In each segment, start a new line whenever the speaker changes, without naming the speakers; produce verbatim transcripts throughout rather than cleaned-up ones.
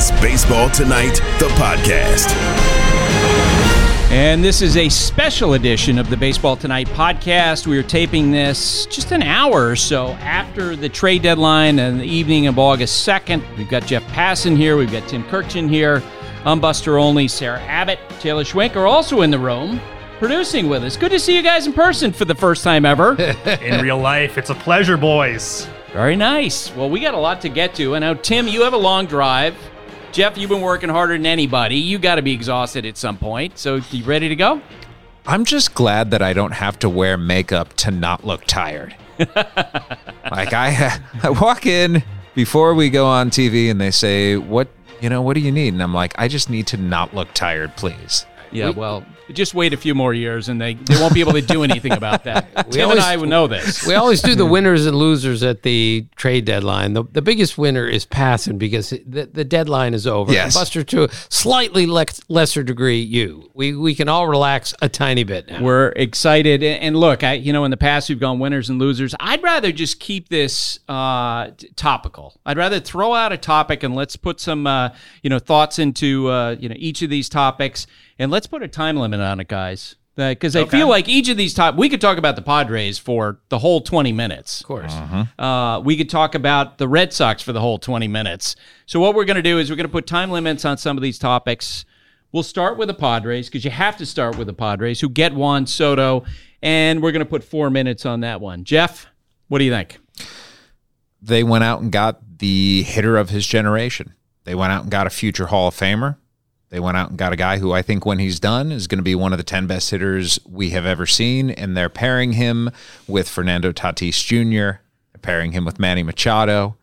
is Baseball Tonight, the podcast.
And this is a special edition of the Baseball Tonight podcast. We are taping this just an hour or so after the trade deadline and the evening of August second. We've got Jeff Passan here. We've got Tim Kirchin here. I'm Buster Olney. Sarah Abbott, Taylor Schwenk are also in the room producing with us. Good to see you guys in person for the first time ever.
In real life. It's a pleasure, boys.
Very nice. Well, we got a lot to get to. And now, Tim, you have a long drive. Jeff, you've been working harder than anybody. You got to be exhausted at some point. So, you ready to go?
I'm just glad that I don't have to wear makeup to not look tired. Like I, I walk in before we go on T V, and they say, "What, you know, what do you need?" And I'm like, "I just need to not look tired, please."
Yeah, we, well, just wait a few more years, and they, they won't be able to do anything about that. Tim always, and I would know this.
We always do the winners and losers at the trade deadline. The, the biggest winner is Passan because the, the deadline is over.
Yes.
And Buster, to a slightly le- lesser degree, you. We we can all relax a tiny bit now.
We're excited. And look, I you know, in the past, we've gone winners and losers. I'd rather just keep this uh, t- topical. I'd rather throw out a topic and let's put some uh, you know thoughts into uh, you know each of these topics. And let's put a time limit on it, guys, because uh, I okay. feel like each of these top, we could talk about the Padres for the whole twenty minutes.
Of course.
Uh-huh. Uh, we could talk about the Red Sox for the whole twenty minutes. So what we're going to do is we're going to put time limits on some of these topics. We'll start with the Padres, because you have to start with the Padres, who get Juan Soto, and we're going to put four minutes on that one. Jeff, what do you think?
They went out and got the hitter of his generation. They went out and got a future Hall of Famer. They went out and got a guy who I think when he's done is going to be one of the ten best hitters we have ever seen, and they're pairing him with Fernando Tatis Junior, they're pairing him with Manny Machado,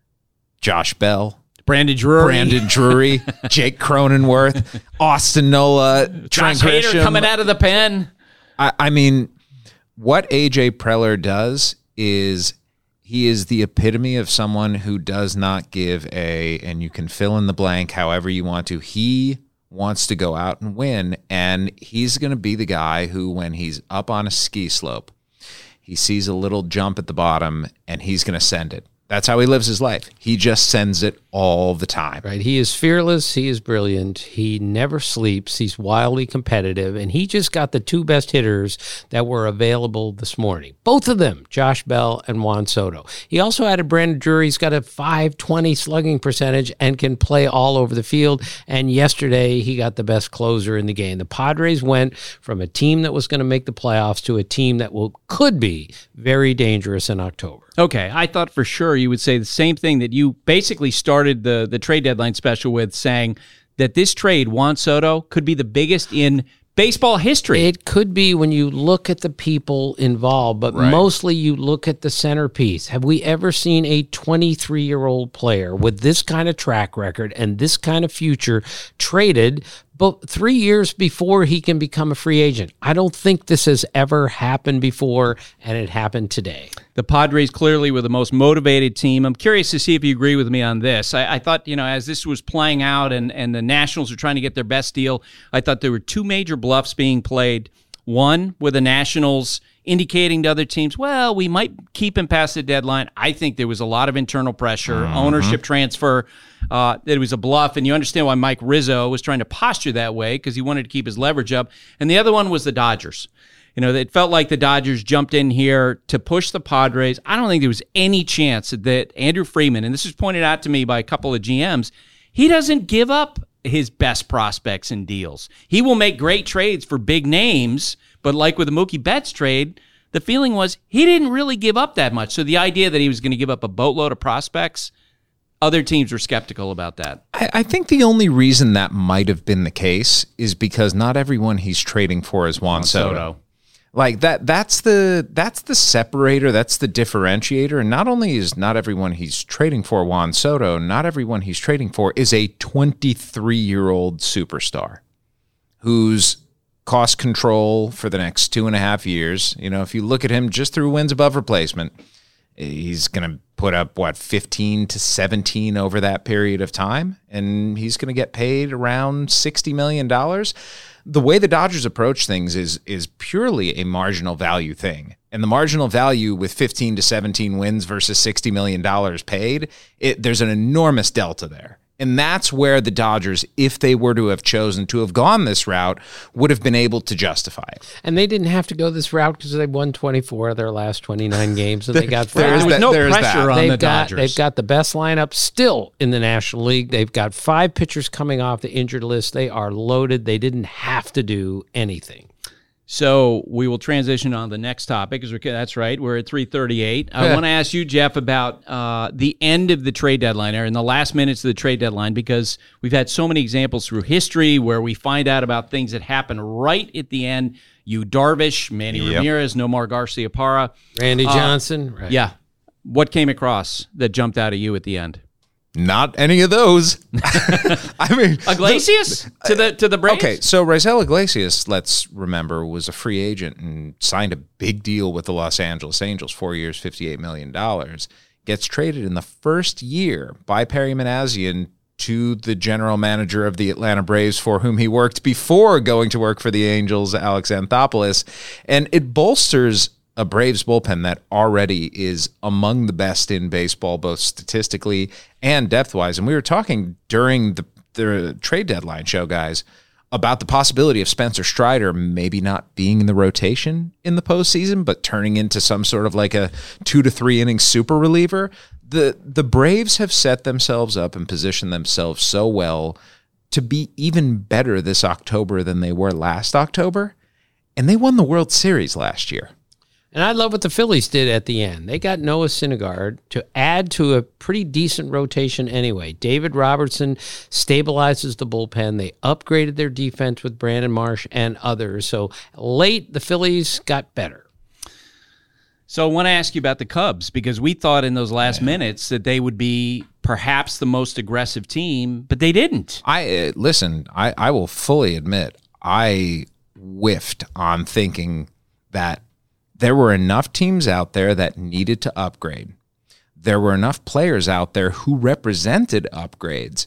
Josh Bell,
Brandon Drury,
Brandon Drury, Jake Cronenworth, Austin Nola,
Josh
Trent
Hader
Grisham.
coming out of the pen.
I, I mean, what A J Preller does is he is the epitome of someone who does not give a, and you can fill in the blank however you want to. He wants to go out and win, and he's going to be the guy who, when he's up on a ski slope, he sees a little jump at the bottom, and he's going to send it. That's how he lives his life. He just sends it all the time.
Right. He is fearless. He is brilliant. He never sleeps. He's wildly competitive. And he just got the two best hitters that were available this morning. Both of them, Josh Bell and Juan Soto. He also added Brandon Drury. He's got a five twenty slugging percentage and can play all over the field. And yesterday, he got the best closer in the game. The Padres went from a team that was going to make the playoffs to a team that will could be very dangerous in October.
Okay, I thought for sure you would say the same thing that you basically started the, the trade deadline special with, saying that this trade, Juan Soto, could be the biggest in baseball history.
It could be when you look at the people involved, but right. mostly you look at the centerpiece. Have we ever seen a twenty-three-year-old player with this kind of track record and this kind of future traded but three years before he can become a free agent? I don't think this has ever happened before, and it happened today.
The Padres clearly were the most motivated team. I'm curious to see if you agree with me on this. I, I thought, you know, as this was playing out and, and the Nationals were trying to get their best deal, I thought there were two major bluffs being played. One, with the Nationals indicating to other teams, well, we might keep him past the deadline. I think there was a lot of internal pressure, mm-hmm. ownership transfer, uh, that it was a bluff, and you understand why Mike Rizzo was trying to posture that way, because he wanted to keep his leverage up. And the other one was the Dodgers. You know, it felt like the Dodgers jumped in here to push the Padres. I don't think there was any chance that Andrew Friedman, and this was pointed out to me by a couple of G Ms, he doesn't give up his best prospects and deals. He will make great trades for big names, but like with the Mookie Betts trade, the feeling was he didn't really give up that much. So the idea that he was going to give up a boatload of prospects, other teams were skeptical about that.
I, I think the only reason that might have been the case is because not everyone he's trading for is Juan, Juan Soto. Soto. Like that that's the that's the separator, that's the differentiator. And not only is not everyone he's trading for Juan Soto, not everyone he's trading for is a twenty-three-year-old superstar who's cost control for the next two and a half years. You know, if you look at him just through wins above replacement, he's going to put up, what, fifteen to seventeen over that period of time, and he's going to get paid around sixty million dollars. The way the Dodgers approach things is is purely a marginal value thing. And the marginal value with fifteen to seventeen wins versus sixty million dollars paid, it, there's an enormous delta there. And that's where the Dodgers, if they were to have chosen to have gone this route, would have been able to justify it.
And they didn't have to go this route because they won twenty-four of their last twenty-nine games, and they got five.
There was no pressure
that.
on
they've
the
got,
Dodgers.
They've got the best lineup still in the National League. They've got five pitchers coming off the injured list. They are loaded. They didn't have to do anything.
So we will transition on the next topic. Because that's right. We're at three thirty-eight. I want to ask you, Jeff, about uh, the end of the trade deadline, or in the last minutes of the trade deadline, because we've had so many examples through history where we find out about things that happen right at the end. Yu Darvish, Manny
Yep.
Ramirez, Nomar Garciaparra.
Randy
Uh,
Johnson. Right.
Yeah. What came across that jumped out at you at the end?
Not any of those. I mean,
Iglesias to the to the Braves?
Okay, so Raisel Iglesias, let's remember, was a free agent and signed a big deal with the Los Angeles Angels, four years, fifty-eight million dollars. Gets traded in the first year by Perry Manassian to the general manager of the Atlanta Braves, for whom he worked before going to work for the Angels, Alex Anthopoulos. And it bolsters a Braves bullpen that already is among the best in baseball, both statistically and depth-wise. And we were talking during the, the trade deadline show, guys, about the possibility of Spencer Strider maybe not being in the rotation in the postseason, but turning into some sort of like a two to three inning super reliever. The, the Braves have set themselves up and positioned themselves so well to be even better this October than they were last October. And they won the World Series last year.
And I love what the Phillies did at the end. They got Noah Syndergaard to add to a pretty decent rotation anyway. David Robertson stabilizes the bullpen. They upgraded their defense with Brandon Marsh and others. So late, the Phillies got better.
So I want to ask you about the Cubs, because we thought in those last yeah. minutes that they would be perhaps the most aggressive team, but they didn't.
I uh, listen, I, I will fully admit, I whiffed on thinking that there were enough teams out there that needed to upgrade. There were enough players out there who represented upgrades.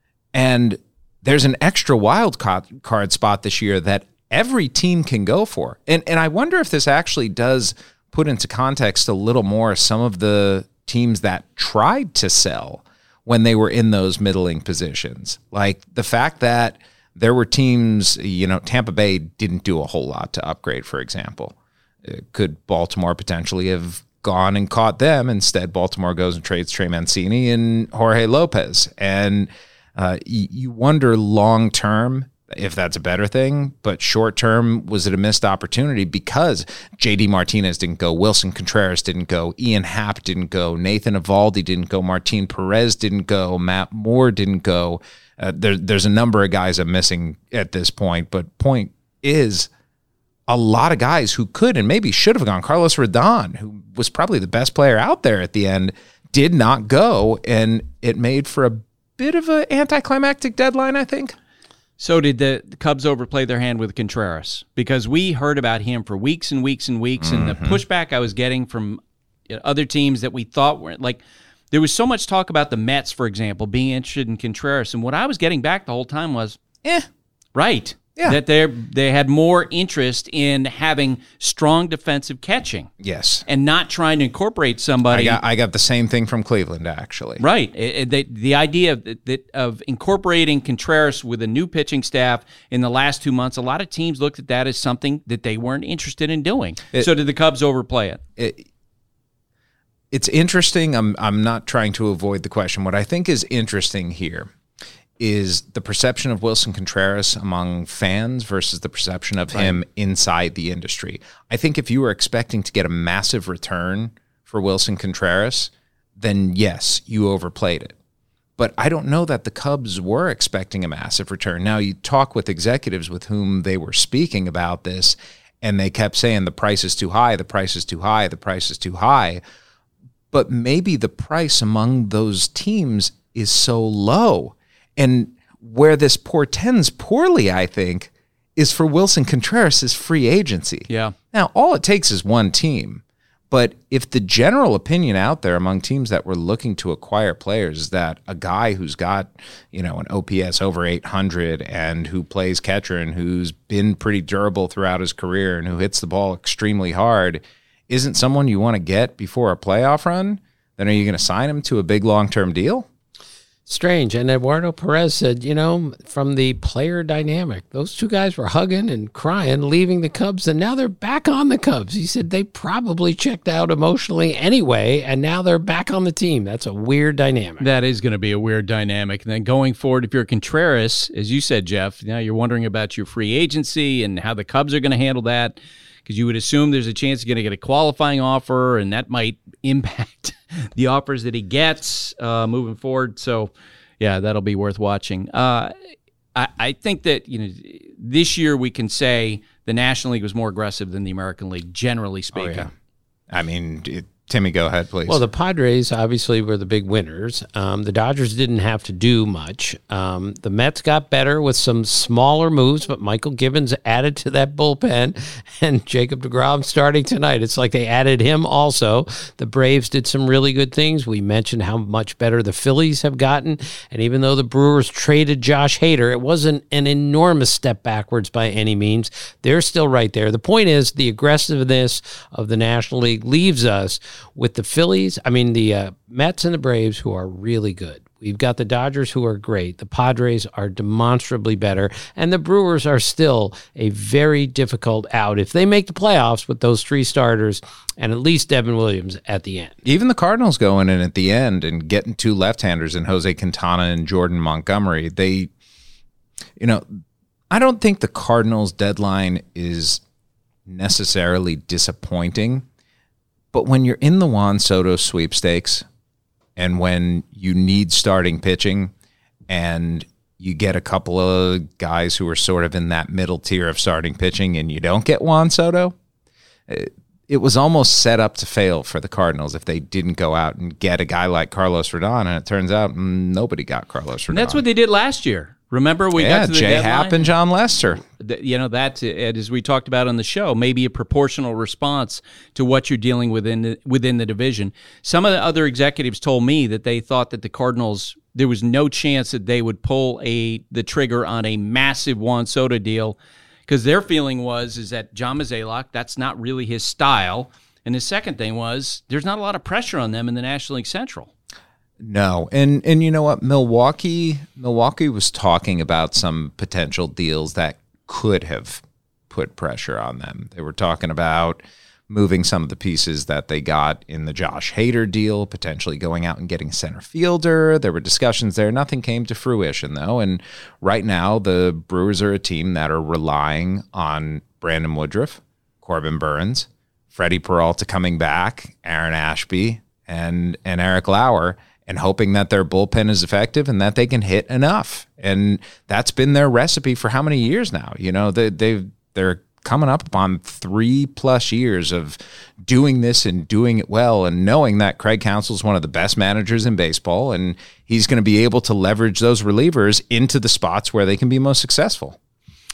And there's an extra wild card spot this year that every team can go for. And and I wonder if this actually does put into context a little more some of the teams that tried to sell when they were in those middling positions. Like the fact that there were teams, you know, Tampa Bay didn't do a whole lot to upgrade, for example. Could Baltimore potentially have gone and caught them? Instead, Baltimore goes and trades Trey Mancini and Jorge Lopez. And uh, y- you wonder long-term if that's a better thing, but short-term, was it a missed opportunity because J D Martinez didn't go, Wilson Contreras didn't go, Ian Happ didn't go, Nathan Eovaldi didn't go, Martin Perez didn't go, Matt Moore didn't go. Uh, there, there's a number of guys I'm missing at this point, but point is, a lot of guys who could and maybe should have gone. Carlos Rodon, who was probably the best player out there at the end, did not go, and it made for a bit of an anticlimactic deadline, I think.
So did the Cubs overplay their hand with Contreras? Because we heard about him for weeks and weeks and weeks, mm-hmm. and the pushback I was getting from other teams that we thought were like, there was so much talk about the Mets, for example, being interested in Contreras, and what I was getting back the whole time was, eh, right. Yeah. That they they had more interest in having strong defensive catching.
Yes.
And not trying to incorporate somebody.
I got, I got the same thing from Cleveland, actually.
Right. It, it, they, the idea of, that, of incorporating Contreras with a new pitching staff in the last two months, a lot of teams looked at that as something that they weren't interested in doing. It, so did the Cubs overplay it?
it? It's interesting. I'm I'm not trying to avoid the question. What I think is interesting here is the perception of Wilson Contreras among fans versus the perception of right. him inside the industry. I think if you were expecting to get a massive return for Wilson Contreras, then yes, you overplayed it. But I don't know that the Cubs were expecting a massive return. Now, you talk with executives with whom they were speaking about this, and they kept saying the price is too high, the price is too high, the price is too high. But maybe the price among those teams is so low. And where this portends poorly, I think, is for Wilson Contreras' free agency.
Yeah.
Now, all it takes is one team. But if the general opinion out there among teams that were looking to acquire players is that a guy who's got, you know, an O P S over eight hundred and who plays catcher and who's been pretty durable throughout his career and who hits the ball extremely hard isn't someone you want to get before a playoff run, then are you going to sign him to a big long-term deal?
Strange. And Eduardo Perez said, you know, from the player dynamic, those two guys were hugging and crying, leaving the Cubs, and now they're back on the Cubs. He said they probably checked out emotionally anyway, and now they're back on the team. That's a weird dynamic.
That is going to be a weird dynamic. And then going forward, if you're Contreras, as you said, Jeff, now you're wondering about your free agency and how the Cubs are going to handle that, because you would assume there's a chance you're going to get a qualifying offer, and that might impact the offers that he gets uh, moving forward. So, yeah, that'll be worth watching. Uh, I, I think that you know this year we can say the National League was more aggressive than the American League, generally speaking. Oh, yeah.
I mean, it, Timmy, go ahead, please.
Well, the Padres obviously were the big winners. Um, the Dodgers didn't have to do much. Um, the Mets got better with some smaller moves, but Michael Gibbons added to that bullpen, and Jacob deGrom starting tonight. It's like they added him also. The Braves did some really good things. We mentioned how much better the Phillies have gotten, and even though the Brewers traded Josh Hader, it wasn't an enormous step backwards by any means. They're still right there. The point is the aggressiveness of the National League leaves us with the Phillies, I mean, the uh, Mets and the Braves, who are really good. We've got the Dodgers, who are great. The Padres are demonstrably better. And the Brewers are still a very difficult out if they make the playoffs with those three starters and at least Devin Williams at the end.
Even the Cardinals going in at the end and getting two left-handers in Jose Quintana and Jordan Montgomery. They, you know, I don't think the Cardinals' deadline is necessarily disappointing. But when you're in the Juan Soto sweepstakes and when you need starting pitching and you get a couple of guys who are sort of in that middle tier of starting pitching and you don't get Juan Soto, it, it was almost set up to fail for the Cardinals if they didn't go out and get a guy like Carlos Rodon, and it turns out mm, nobody got Carlos Rodon.
And that's what they did last year. Remember, we
yeah,
got to the
Jay
deadline?
Happ and John Lester.
You know, that, as we talked about on the show, maybe a proportional response to what you're dealing with within the, within the division. Some of the other executives told me that they thought that the Cardinals, there was no chance that they would pull a the trigger on a massive Juan Soto deal, because their feeling was is that John Mozeliak, that's not really his style. And the second thing was there's not a lot of pressure on them in the National League Central.
No, and and you know what, Milwaukee Milwaukee was talking about some potential deals that could have put pressure on them. They were talking about moving some of the pieces that they got in the Josh Hader deal, potentially going out and getting a center fielder. There were discussions there. Nothing came to fruition, though. And right now, the Brewers are a team that are relying on Brandon Woodruff, Corbin Burns, Freddie Peralta coming back, Aaron Ashby, and and Eric Lauer, and hoping that their bullpen is effective and that they can hit enough. And that's been their recipe for how many years now? You know, they, they've, they're coming up upon three plus years of doing this and doing it well, and knowing that Craig Counsell is one of the best managers in baseball, and he's going to be able to leverage those relievers into the spots where they can be most successful.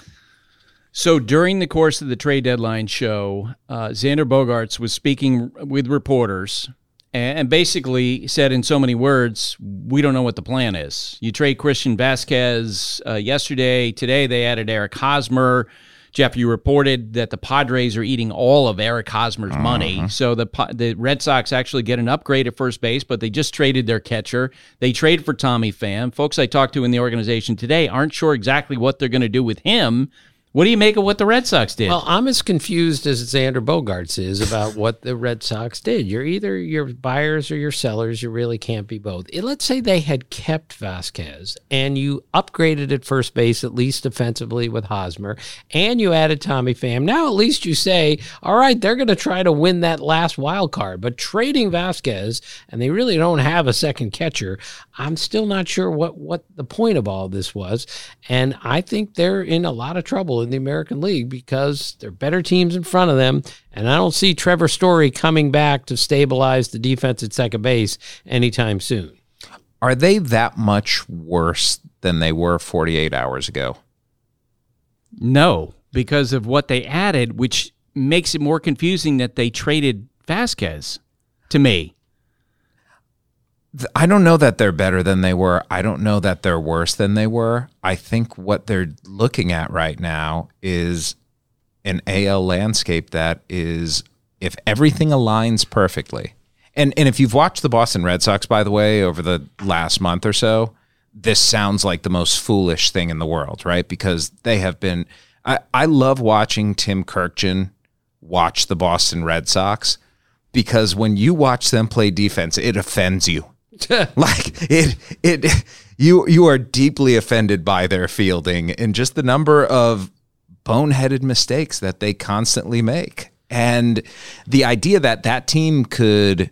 So during the course of the trade deadline show, uh, Xander Bogaerts was speaking with reporters and basically said in so many words, we don't know what the plan is. You trade Christian Vasquez uh, yesterday. Today they added Eric Hosmer. Jeff, you reported that the Padres are eating all of Eric Hosmer's uh-huh. money. So the the Red Sox actually get an upgrade at first base, but they just traded their catcher. They traded for Tommy Pham. Folks I talked to in the organization today aren't sure exactly what they're going to do with him. What do you make of what the Red Sox did?
Well, I'm as confused as Xander Bogaerts is about what the Red Sox did. You're either your buyers or your sellers. You really can't be both. Let's say they had kept Vasquez and you upgraded at first base, at least defensively with Hosmer, and you added Tommy Pham. Now at least you say, all right, they're going to try to win that last wild card. But trading Vasquez, and they really don't have a second catcher, I'm still not sure what, what the point of all this was. And I think they're in a lot of trouble in the American League because there are better teams in front of them, and I don't see Trevor Story coming back to stabilize the defense at second base anytime soon.
Are they that much worse than they were forty-eight hours ago?
No, because of what they added, which makes it more confusing that they traded Vasquez to me.
I don't know that they're better than they were. I don't know that they're worse than they were. I think what they're looking at right now is an A L landscape that is, if everything aligns perfectly, and, and if you've watched the Boston Red Sox, by the way, over the last month or so, this sounds like the most foolish thing in the world, right? Because they have been, I, I love watching Tim Kurkjian watch the Boston Red Sox, because when you watch them play defense, it offends you. like it, it, you, you are deeply offended by their fielding and just the number of boneheaded mistakes that they constantly make. And the idea that that team could,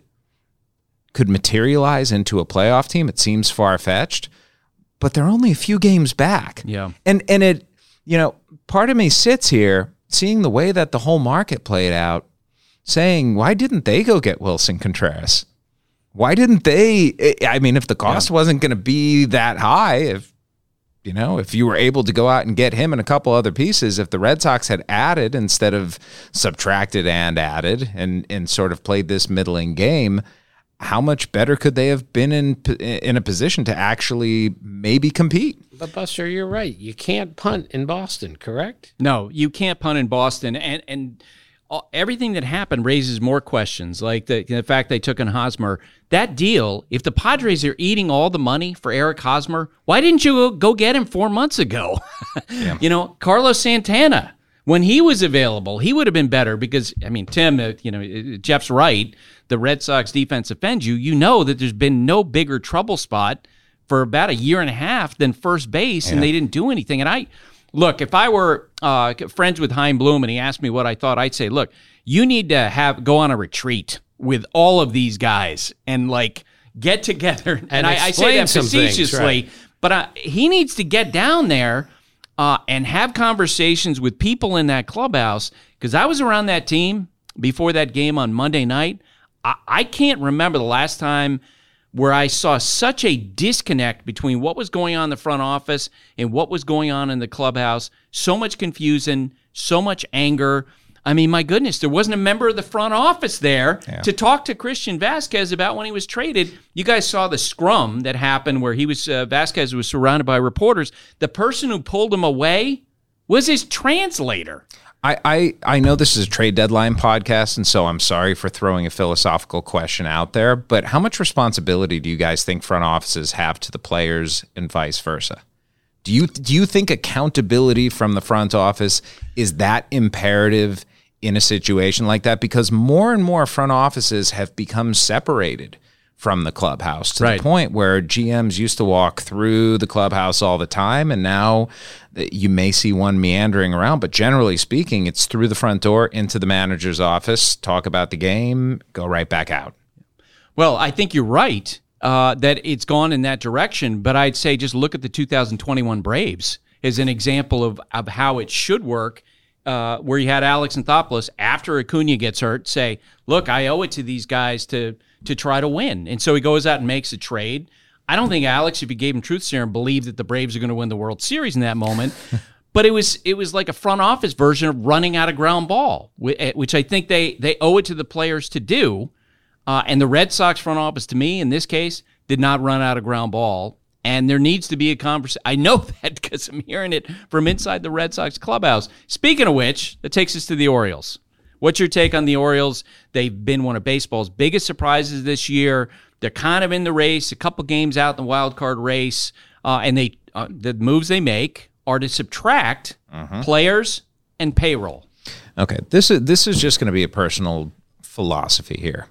could materialize into a playoff team, it seems far-fetched, but they're only a few games back.
Yeah.
And, and it, you know, part of me sits here seeing the way that the whole market played out, saying, why didn't they go get Wilson Contreras? Why didn't they? I mean, if the cost yeah. wasn't going to be that high, if, you know, if you were able to go out and get him and a couple other pieces, if the Red Sox had added instead of subtracted and added and, and sort of played this middling game, how much better could they have been in in a position to actually maybe compete?
But Buster, you're right. You can't punt in Boston, correct?
No, you can't punt in Boston. And and everything that happened raises more questions, like the, the fact they took in Hosmer. That deal, if the Padres are eating all the money for Eric Hosmer, why didn't you go get him four months ago? yeah. You know, Carlos Santana, when he was available, he would have been better because, I mean, Tim, uh, you know, Jeff's right. The Red Sox defense offends you. You know that there's been no bigger trouble spot for about a year and a half than first base, yeah. and they didn't do anything. And I, look, if I were uh, friends with Chaim Bloom and he asked me what I thought, I'd say, look, you need to have go on a retreat with all of these guys and like get together. And, and I, I say that facetiously, right. but uh, he needs to get down there uh, and have conversations with people in that clubhouse, because I was around that team before that game on Monday night. I, I can't remember the last time where I saw such a disconnect between what was going on in the front office and what was going on in the clubhouse. So much confusion, so much anger. I mean, my goodness, there wasn't a member of the front office there yeah. to talk to Christian Vasquez about when he was traded. You guys saw the scrum that happened where he was uh, Vasquez was surrounded by reporters. The person who pulled him away was his translator.
I, I, I know this is a trade deadline podcast, and so I'm sorry for throwing a philosophical question out there, but how much responsibility do you guys think front offices have to the players and vice versa? Do you do you think accountability from the front office is that imperative in a situation like that? Because more and more front offices have become separated from the clubhouse to right. the point where G Ms used to walk through the clubhouse all the time, and now you may see one meandering around, but generally speaking, it's through the front door into the manager's office, talk about the game, go right back out.
Well, I think you're right uh, that it's gone in that direction, but I'd say just look at the two thousand twenty-one Braves as an example of, of how it should work, uh, where you had Alex Anthopoulos, after Acuna gets hurt, say, look, I owe it to these guys to to try to win. And so he goes out and makes a trade. I don't think Alex, if you gave him truth serum, believed that the Braves are going to win the World Series in that moment. But it was it was like a front office version of running out a ground ball, which I think they, they owe it to the players to do. Uh, and the Red Sox front office, to me, in this case, did not run out a ground ball. And there needs to be a conversation. I know that because I'm hearing it from inside the Red Sox clubhouse. Speaking of which, that takes us to the Orioles. What's your take on the Orioles? They've been one of baseball's biggest surprises this year. They're kind of in the race, a couple games out in the wild card race, uh, and they uh, the moves they make are to subtract uh-huh. players and payroll.
Okay, this is this is just going to be a personal philosophy here.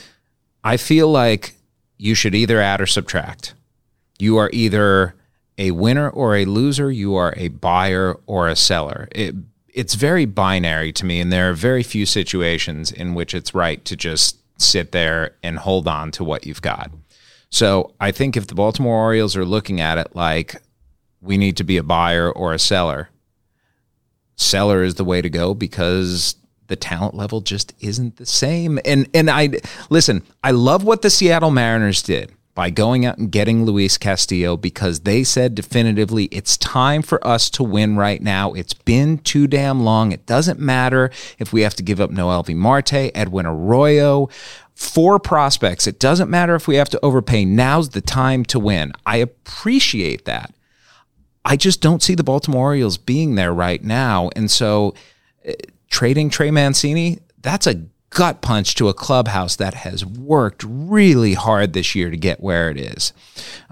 I feel like you should either add or subtract. You are either a winner or a loser. You are a buyer or a seller. It, It's very binary to me, and there are very few situations in which it's right to just sit there and hold on to what you've got. So I think if the Baltimore Orioles are looking at it like we need to be a buyer or a seller, seller is the way to go because the talent level just isn't the same. And and I listen, I love what the Seattle Mariners did by going out and getting Luis Castillo, because they said definitively it's time for us to win right now. It's been too damn long. It doesn't matter if we have to give up Noelvi Marte, Edwin Arroyo, four prospects. It doesn't matter if we have to overpay. Now's the time to win. I appreciate that. I just don't see the Baltimore Orioles being there right now. And so uh, trading Trey Mancini, that's a gut punch to a clubhouse that has worked really hard this year to get where it is.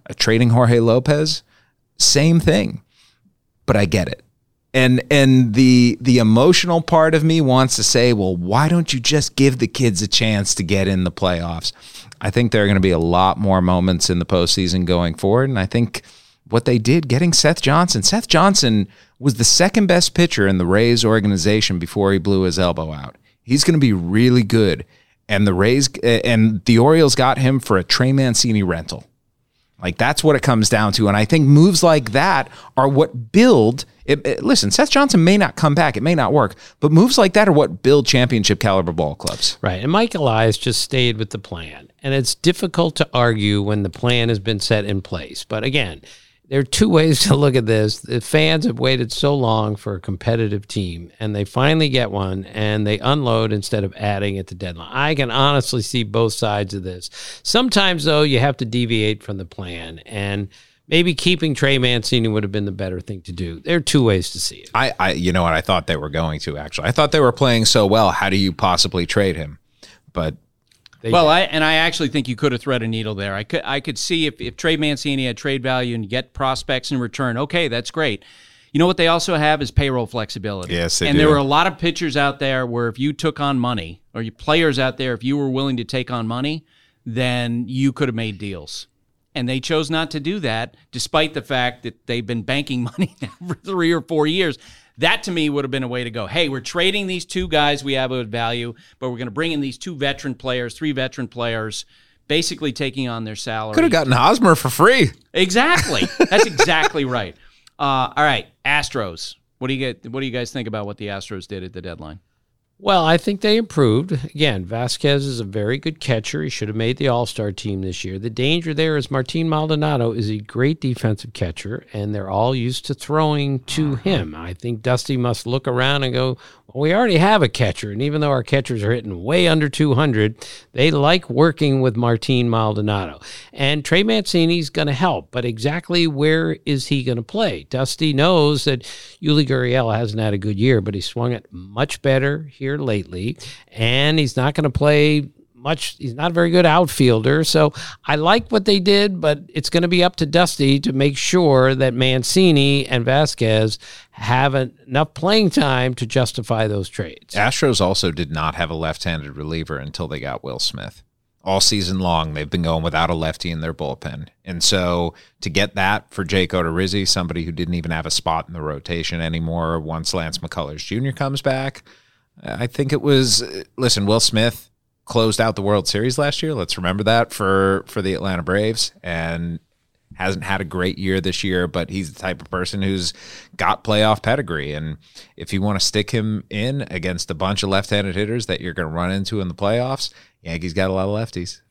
trading Jorge Lopez, same thing. But I get it. And and the the emotional part of me wants to say, well, why don't you just give the kids a chance to get in the playoffs? I think there are going to be a lot more moments in the postseason going forward. And I think what they did, getting Seth Johnson, Seth Johnson was the second best pitcher in the Rays organization before he blew his elbow out. He's going to be really good. And the Rays and the Orioles got him for a Trey Mancini rental. Like, that's what it comes down to. And I think moves like that are what build it, it, listen, Seth Johnson may not come back. It may not work. But moves like that are what build championship caliber ball clubs.
Right. And Mike Elias just stayed with the plan. And it's difficult to argue when the plan has been set in place. But again, there are two ways to look at this. The fans have waited so long for a competitive team, and they finally get one, and they unload instead of adding at the deadline. I can honestly see both sides of this. Sometimes, though, you have to deviate from the plan, and maybe keeping Trey Mancini would have been the better thing to do. There are two ways to see it.
I, I, you know what? I thought they were going to, actually. I thought they were playing so well. How do you possibly trade him? But...
They well, I, and I actually think you could have threaded a needle there. I could I could see if, if Trey Mancini had trade value and get prospects in return, okay, that's great. You know what they also have is payroll flexibility.
Yes, they
and
do.
there were a lot of pitchers out there where if you took on money, or you players out there, if you were willing to take on money, then you could have made deals. And they chose not to do that, despite the fact that they've been banking money now for three or four years. That, to me, would have been a way to go. Hey, we're trading these two guys we have at value, but we're going to bring in these two veteran players, three veteran players, basically taking on their salary.
Could have gotten Hosmer for free.
Exactly. That's exactly right. Uh, all right, Astros. What do you get? What do you guys think about what the Astros did at the deadline?
Well, I think they improved. Again, Vasquez is a very good catcher. He should have made the All-Star team this year. The danger there is Martin Maldonado is a great defensive catcher, and they're all used to throwing to him. I think Dusty must look around and go, well, we already have a catcher, and even though our catchers are hitting way under two hundred, they like working with Martin Maldonado. And Trey Mancini's going to help, but exactly where is he going to play? Dusty knows that Yuli Gurriel hasn't had a good year, but he swung it much better here lately, and he's not going to play much. He's not a very good outfielder, so I like what they did, but it's going to be up to Dusty to make sure that Mancini and Vasquez have enough playing time to justify those trades.
Astros also did not have a left-handed reliever until they got Will Smith. All season long, they've been going without a lefty in their bullpen. And so to get that for Jake Odorizzi, somebody who didn't even have a spot in the rotation anymore once Lance McCullers Junior comes back, I think it was, listen, Will Smith closed out the World Series last year. Let's remember that for, for the Atlanta Braves, and hasn't had a great year this year, but he's the type of person who's got playoff pedigree. And if you want to stick him in against a bunch of left-handed hitters that you're going to run into in the playoffs, Yankees got a lot of lefties.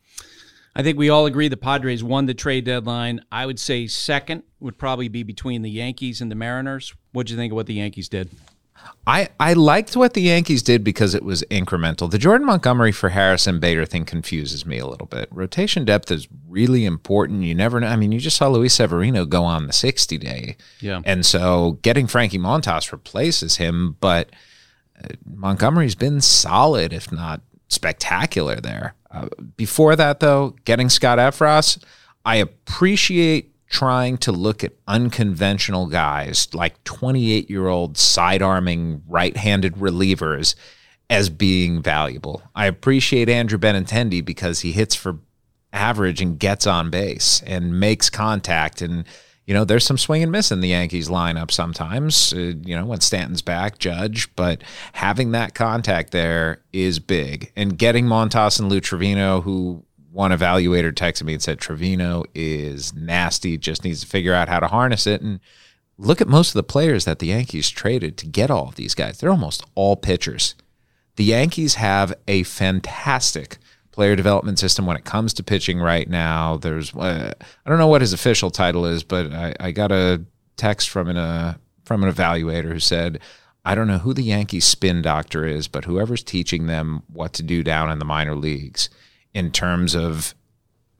I think we all agree the Padres won the trade deadline. I would say second would probably be between the Yankees and the Mariners. What'd you think of what the Yankees did?
I, I liked what the Yankees did because it was incremental. The Jordan Montgomery for Harrison Bader thing confuses me a little bit. Rotation depth is really important. You never know. I mean, you just saw Luis Severino go on the sixty-day.
Yeah.
And so getting Frankie Montas replaces him, but uh, Montgomery's been solid, if not spectacular there. Uh, before that, though, getting Scott Effross, I appreciate trying to look at unconventional guys like twenty-eight-year-old side-arming right-handed relievers as being valuable. I appreciate Andrew Benintendi because he hits for average and gets on base and makes contact. And, you know, there's some swing and miss in the Yankees lineup sometimes, uh, you know, when Stanton's back, Judge. But having that contact there is big. And getting Montas and Lou Trevino, who one evaluator texted me and said Trevino is nasty, just needs to figure out how to harness it. And look at most of the players that the Yankees traded to get all of these guys. They're almost all pitchers. The Yankees have a fantastic player development system when it comes to pitching right now. There's, uh, I don't know what his official title is, but I, I got a text from an, uh, from an evaluator who said, I don't know who the Yankees spin doctor is, but whoever's teaching them what to do down in the minor leagues in terms of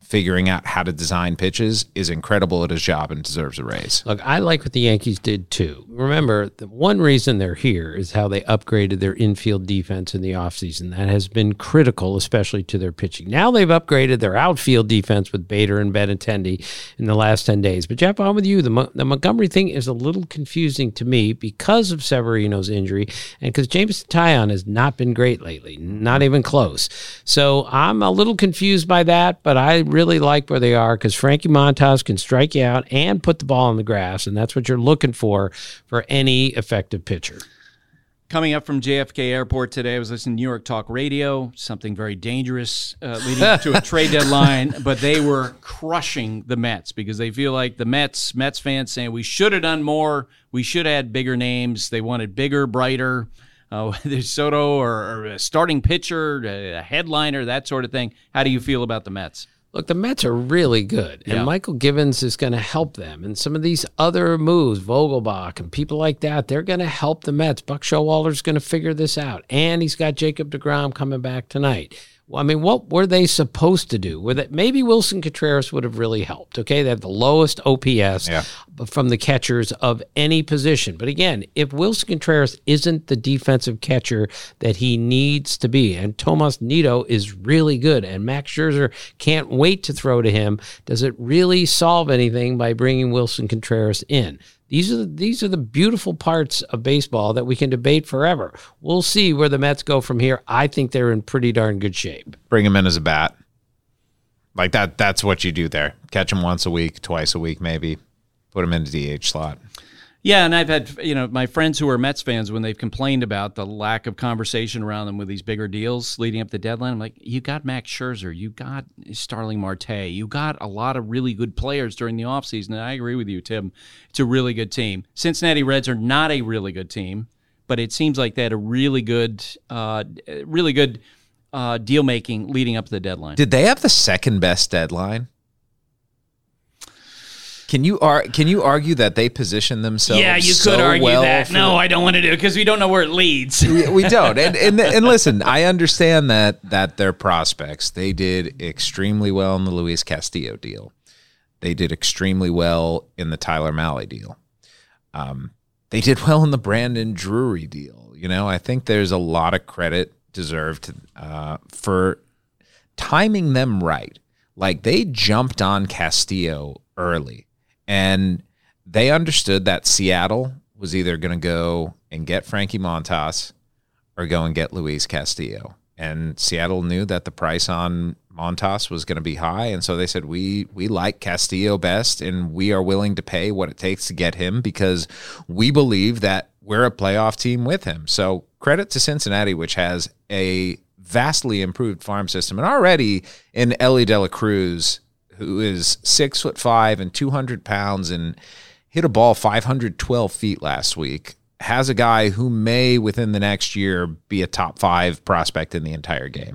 figuring out how to design pitches, is incredible at his job and deserves a raise.
Look, I like what the Yankees did too. Remember, the one reason they're here is how they upgraded their infield defense in the offseason. That has been critical, especially to their pitching. Now they've upgraded their outfield defense with Bader and Benintendi in the last ten days. But Jeff, I'm with you. The, Mo- the Montgomery thing is a little confusing to me because of Severino's injury and because Jameson Taillon has not been great lately, not even close. So I'm a little confused by that, but I really like where they are because Frankie Montas can strike you out and put the ball on the grass, and that's what you're looking for for any effective pitcher.
Coming up from J F K Airport today, I was listening to New York Talk Radio, something very dangerous uh, leading to a trade deadline, but they were crushing the Mets because they feel like the Mets, Mets fans saying we should have done more, we should have had bigger names, they wanted bigger, brighter, uh, whether Soto or, or a starting pitcher, a headliner, that sort of thing. How do you feel about the Mets?
Look, the Mets are really good, and
yeah.
Michael Givens is going to help them. And some of these other moves, Vogelbach and people like that, they're going to help the Mets. Buck Showalter's going to figure this out. And he's got Jacob deGrom coming back tonight. Well, I mean, what were they supposed to do? With it, maybe Wilson Contreras would have really helped. Okay, they have the lowest O P S
yeah.
from the catchers of any position. But again, if Wilson Contreras isn't the defensive catcher that he needs to be, and Tomas Nido is really good, and Max Scherzer can't wait to throw to him, does it really solve anything by bringing Wilson Contreras in? These are the, these are the beautiful parts of baseball that we can debate forever. We'll see where the Mets go from here. I think they're in pretty darn good shape.
Bring him in as a bat. Like that. That's what you do there. Catch him once a week, twice a week maybe. Put him in the D H slot.
Yeah, and I've had, you know, my friends who are Mets fans, when they've complained about the lack of conversation around them with these bigger deals leading up to the deadline, I'm like, you got Max Scherzer, you got Starling Marte, you got a lot of really good players during the offseason, and I agree with you, Tim. It's a really good team. Cincinnati Reds are not a really good team, but it seems like they had a really good, uh, really good uh, deal-making leading up to the deadline.
Did they have the second best deadline? Can you ar- can you argue that they position themselves?
Yeah, you
so
could argue
well
that.
for-
No, I don't want to do it because we don't know where it leads.
we, we don't. And, and and listen, I understand that that their prospects, they did extremely well in the Luis Castillo deal. They did extremely well in the Tyler Mahle deal. Um, they did well in the Brandon Drury deal. You know, I think there's a lot of credit deserved uh, for timing them right. Like they jumped on Castillo early. And they understood that Seattle was either going to go and get Frankie Montas or go and get Luis Castillo. And Seattle knew that the price on Montas was going to be high, and so they said, we we like Castillo best, and we are willing to pay what it takes to get him because we believe that we're a playoff team with him. So credit to Cincinnati, which has a vastly improved farm system. And already in Ellie De La Cruz, who is six foot five and two hundred pounds and hit a ball five hundred twelve feet last week, has a guy who may within the next year be a top five prospect in the entire game.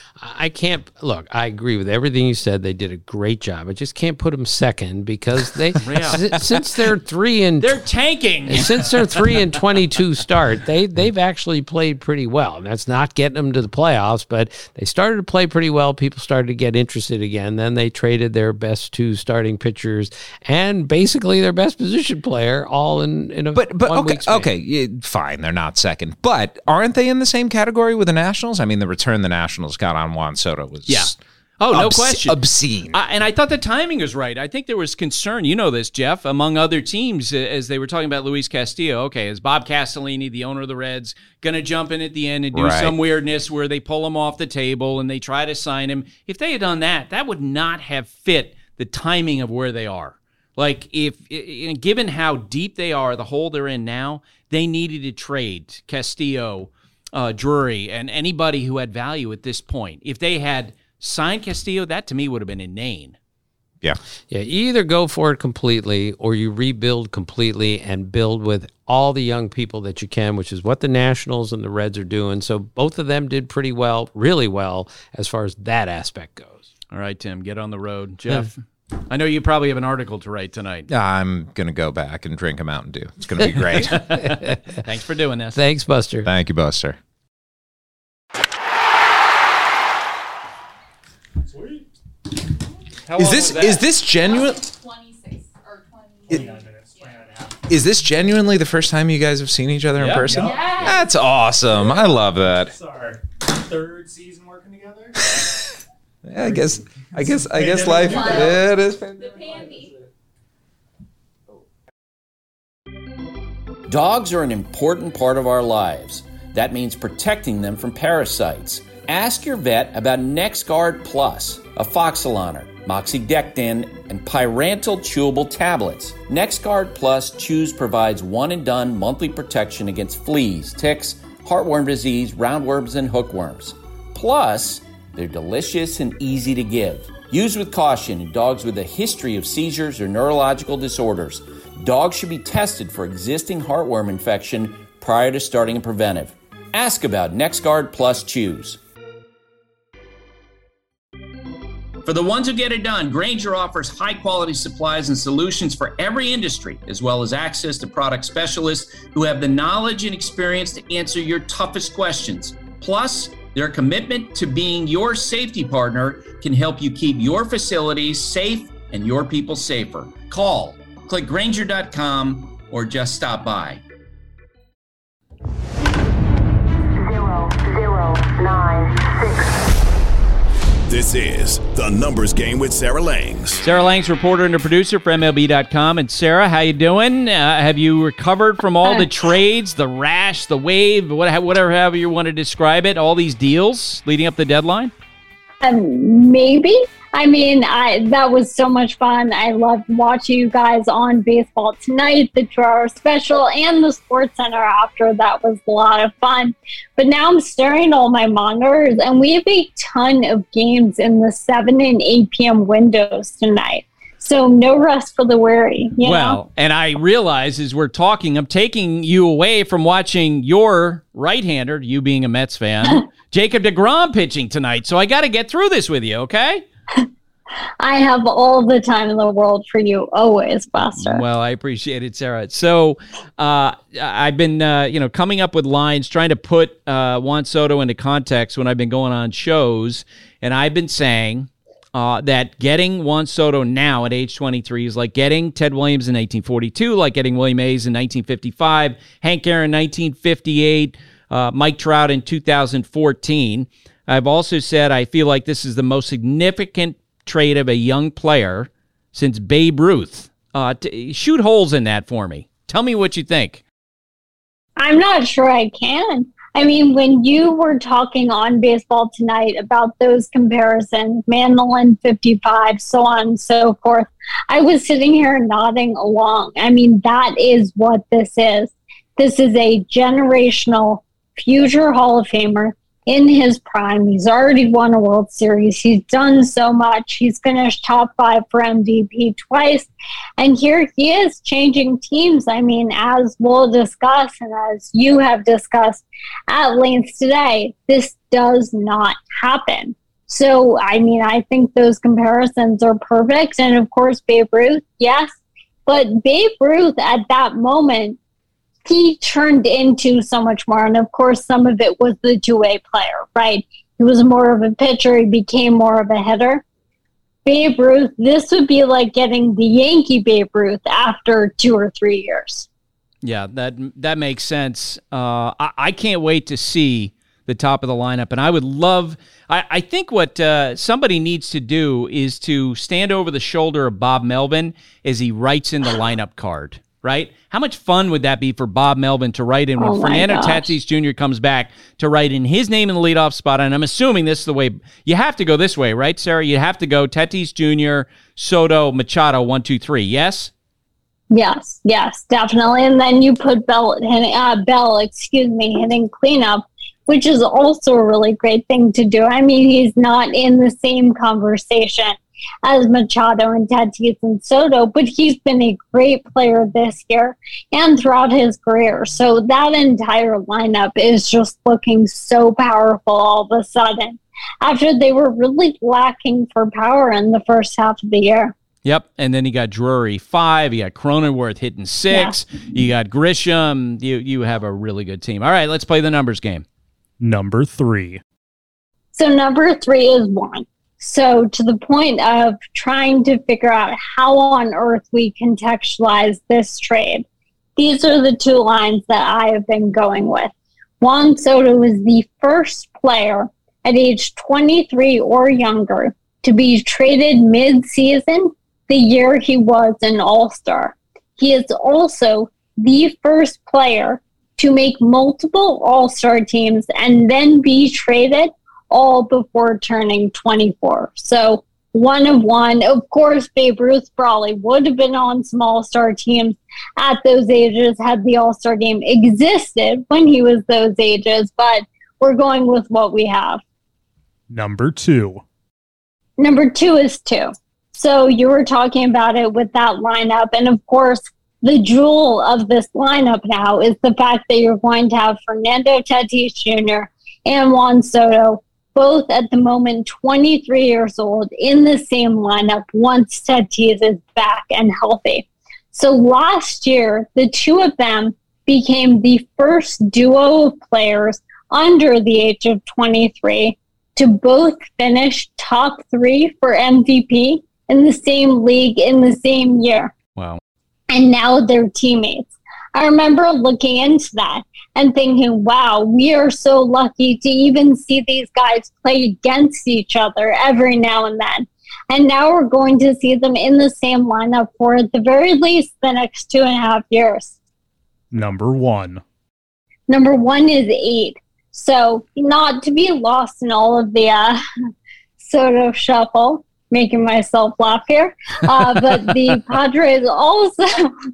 I can't look. I agree with everything you said. They did a great job. I just can't put them second because they
Yeah.
since they're three and
They're tanking.
since they're three and twenty-two start, they they've actually played pretty well. And that's not getting them to the playoffs, but they started to play pretty well. People started to get interested again. Then they traded their best two starting pitchers and basically their best position player all in in a
But but
one
okay
week span.
okay yeah, fine, they're not second, but aren't they in the same category with the Nationals? I mean, the return the Nationals got on Juan Soto was
Yeah. Oh, no
obs-
question.
obscene.
I, and I thought the timing was right. I think there was concern, you know this, Jeff, among other teams uh, as they were talking about Luis Castillo. Okay, is Bob Castellini, the owner of the Reds, going to jump in at the end and do
Right.
some weirdness where they pull him off the table and they try to sign him? If they had done that, that would not have fit the timing of where they are. Like, if i- given how deep they are, the hole they're in now, they needed to trade Castillo, uh, Drury, and anybody who had value at this point. If they had signed Castillo, that to me would have been inane.
yeah.
Yeah, you either go for it completely or you rebuild completely and build with all the young people that you can, which is what the Nationals and the Reds are doing. So both of them did pretty well, really well, as far as that aspect goes.
All right, Tim, get on the road. Jeff, I know you probably have an article to write tonight.
I'm going to go back and drink a Mountain Dew. It's going to be great.
Thanks for doing this.
Thanks, Buster.
Thank you, Buster.
How
Is
long
this
was that?
is this genuine?
twenty-six or twenty.
twenty-nine minutes, twenty-nine and a half.
Is this genuinely the first time you guys have seen each other in
Yeah.
person?
Yeah.
That's awesome. I love that.
It's our third season working together.
Yeah, I guess. I guess. I guess life. Yeah, it is.
The pandy.
Dogs are an important part of our lives. That means protecting them from parasites. Ask your vet about NexGard Plus, Afoxolaner, Moxidectin, and Pyrantel chewable tablets. NexGard Plus Chews provides one-and-done monthly protection against fleas, ticks, heartworm disease, roundworms, and hookworms. Plus, they're delicious and easy to give. Use with caution in dogs with a history of seizures or neurological disorders. Dogs should be tested for existing heartworm infection prior to starting a preventive. Ask about NexGard Plus Chews. For the ones who get it done, Grainger offers high-quality supplies and solutions for every industry, as well as access to product specialists who have the knowledge and experience to answer your toughest questions. Plus, their commitment to being your safety partner can help you keep your facilities safe and your people safer. Call, click Grainger dot com, or just stop by.
Zero, zero, nine, six.
This is The Numbers Game with Sarah Langs.
Sarah Langs, reporter and a producer for M L B dot com. And Sarah, how you doing? Uh, have you recovered from all the trades, the rash, the wave, whatever, however you want to describe it, all these deals leading up the deadline?
Um, maybe. I mean, I that was so much fun. I loved watching you guys on Baseball Tonight, the two-hour special, and the Sports Center after. That was a lot of fun. But now I'm staring at all my monitors, and we have a ton of games in the seven and eight p.m. windows tonight. So no rest for the weary. You
well,
know?
And I realize as we're talking, I'm taking you away from watching your right-hander, you being a Mets fan, Jacob deGrom pitching tonight. So I got to get through this with you, okay?
I have all the time in the world for you, always, Buster.
Well, I appreciate it, Sarah. So uh, I've been, uh, you know, coming up with lines, trying to put uh, Juan Soto into context when I've been going on shows, and I've been saying uh, that getting Juan Soto now at age twenty-three is like getting Ted Williams in nineteen forty-two, like getting Willie Mays in nineteen fifty-five, Hank Aaron in nineteen fifty-eight, uh, Mike Trout in two thousand fourteen. I've also said I feel like this is the most significant trade of a young player since Babe Ruth. Uh, t- shoot holes in that for me. Tell me what you think.
I'm not sure I can. I mean, when you were talking on Baseball Tonight about those comparisons, Mandolin fifty-five, so on and so forth, I was sitting here nodding along. I mean, that is what this is. This is a generational future Hall of Famer in his prime. He's already won a World Series. He's done so much. He's finished top five for M V P twice. And here he is changing teams. I mean, as we'll discuss and as you have discussed at length today, this does not happen. So, I mean, I think those comparisons are perfect. And of course, Babe Ruth, yes. But Babe Ruth at that moment, he turned into so much more. And of course, some of it was the two-way player, right? He was more of a pitcher. He became more of a hitter. Babe Ruth, this would be like getting the Yankee Babe Ruth after two or three years.
Yeah, that that makes sense. Uh, I, I can't wait to see the top of the lineup. And I would love, I, I think what uh, somebody needs to do is to stand over the shoulder of Bob Melvin as he writes in the lineup card. Right? How much fun would that be for Bob Melvin to write in when
oh
Fernando Tatis Junior comes back to write in his name in the leadoff spot? And I'm assuming this is the way you have to go this way, right, Sarah? You have to go Tatis Junior, Soto, Machado, one, two, three. Yes?
Yes, yes, definitely. And then you put Bell, uh, Bell, excuse me, hitting cleanup, which is also a really great thing to do. I mean, he's not in the same conversation as Machado and Tatis and Soto, but he's been a great player this year and throughout his career. So that entire lineup is just looking so powerful all of a sudden after they were really lacking for power in the first half of the year.
Yep, and then you got Drury five, you got Cronenworth hitting six, yeah. You got Grisham. You you have a really good team. All right, let's play the numbers game.
Number three.
So number three is Juan. So to the point of trying to figure out how on earth we contextualize this trade, these are the two lines that I have been going with. Juan Soto is the first player at age twenty-three or younger to be traded mid-season the year he was an All-Star. He is also the first player to make multiple All-Star teams and then be traded all before turning twenty-four. So one of one. Of course, Babe Ruth probably would have been on some All-Star teams at those ages had the All-Star game existed when he was those ages, but we're going with what we have.
Number two.
Number two is two. So you were talking about it with that lineup, and of course, the jewel of this lineup now is the fact that you're going to have Fernando Tatis Junior and Juan Soto, both at the moment twenty-three years old, in the same lineup once Tatis is back and healthy. So last year, the two of them became the first duo of players under the age of twenty-three to both finish top three for M V P in the same league in the same year.
Wow.
And now they're teammates. I remember looking into that and thinking, wow, we are so lucky to even see these guys play against each other every now and then. And now we're going to see them in the same lineup for at the very least the next two and a half years.
Number one.
Number one is eight. So not to be lost in all of the uh, Soto shuffle, making myself laugh here, uh, but the Padres also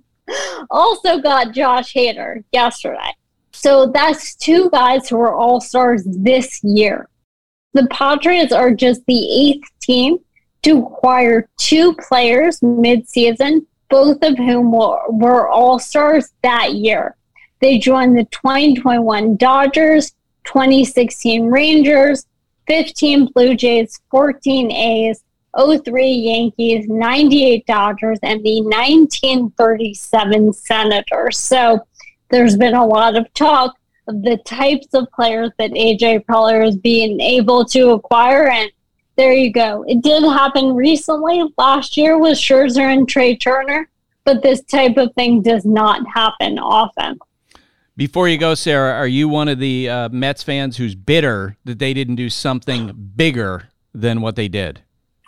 also got Josh Hader yesterday. So that's two guys who are all-stars this year. The Padres are just the eighth team to acquire two players mid-season, both of whom were, were all-stars that year. They joined the twenty twenty-one Dodgers, twenty sixteen Rangers, fifteen Blue Jays, fourteen A's, oh three Yankees, ninety-eight Dodgers, and the nineteen thirty-seven Senators. So there's been a lot of talk of the types of players that A J Preller is being able to acquire, and there you go. It did happen recently. Last year with Scherzer and Trey Turner, but this type of thing does not happen often.
Before you go, Sarah, are you one of the uh, Mets fans who's bitter that they didn't do something bigger than what they did?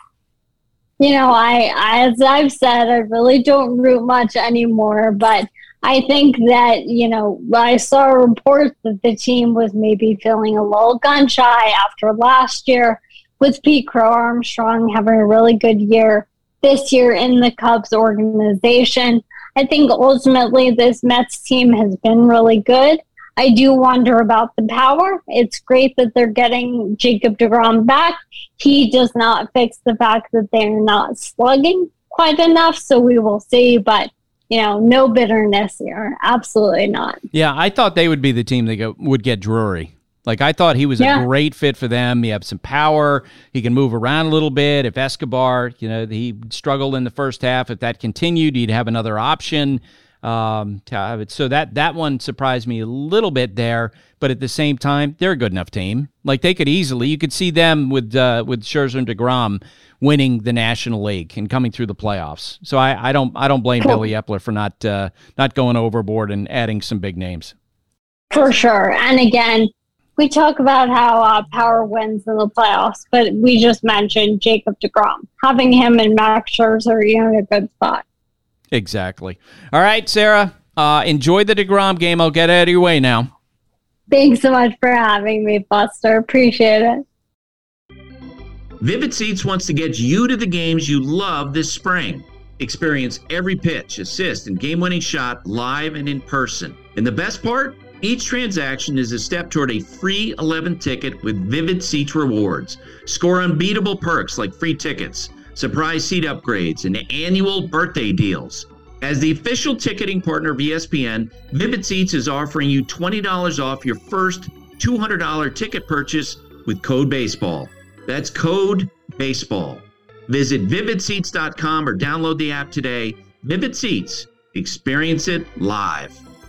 You know, I, as I've said, I really don't root much anymore, but I think that, you know, I saw reports that the team was maybe feeling a little gun shy after last year with Pete Crow Armstrong having a really good year this year in the Cubs organization. I think ultimately this Mets team has been really good. I do wonder about the power. It's great that they're getting Jacob deGrom back. He does not fix the fact that they're not slugging quite enough, so we will see. But, you know, no bitterness here. Absolutely not.
Yeah, I thought they would be the team that go, would get Drury. Like, I thought he was a
yeah.
great fit for them. He has some power. He can move around a little bit. If Escobar, you know, he struggled in the first half. If that continued, he'd have another option. Um, to have it. So that, that one surprised me a little bit there. But at the same time, they're a good enough team. Like, they could easily, you could see them with uh, with Scherzer and DeGrom winning the National League and coming through the playoffs. So I, I don't I don't blame
cool.
Billy Epler for not uh, not going overboard and adding some big names.
For sure. And again, we talk about how uh, power wins in the playoffs, but we just mentioned Jacob deGrom. Having him and Max Scherzer, you're in a good spot.
Exactly. All right, Sarah, uh, enjoy the DeGrom game. I'll get out of your way now.
Thanks so much for having me, Buster. Appreciate it.
Vivid Seats wants to get you to the games you love this spring. Experience every pitch, assist, and game-winning shot live and in person. And the best part? Each transaction is a step toward a free eleventh ticket with Vivid Seats rewards. Score unbeatable perks like free tickets, surprise seat upgrades, and annual birthday deals. As the official ticketing partner of E S P N, Vivid Seats is offering you twenty dollars off your first two hundred dollars ticket purchase with code BASEBALL. That's code BASEBALL. Visit vivid seats dot com or download the app today. Vivid Seats. Experience it live.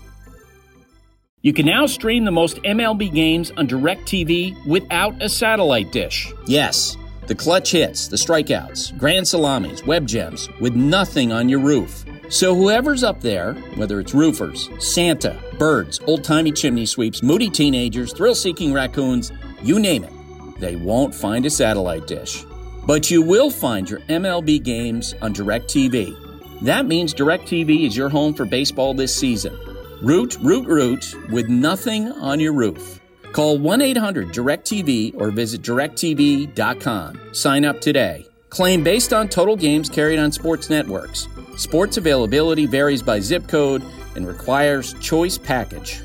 You can now stream the most M L B games on DirecTV without a satellite dish.
Yes.
The clutch hits, the strikeouts, grand salamis, web gems, with nothing on your roof. So whoever's up there, whether it's roofers, Santa, birds, old-timey chimney sweeps, moody teenagers, thrill-seeking raccoons, you name it, they won't find a satellite dish. But you will find your M L B games on DirecTV. That means DirecTV is your home for baseball this season. Root, root, root, with nothing on your roof. Call one eight hundred direct T V or visit direct T V dot com. Sign up today. Claim based on total games carried on sports networks. Sports availability varies by zip code and requires choice package.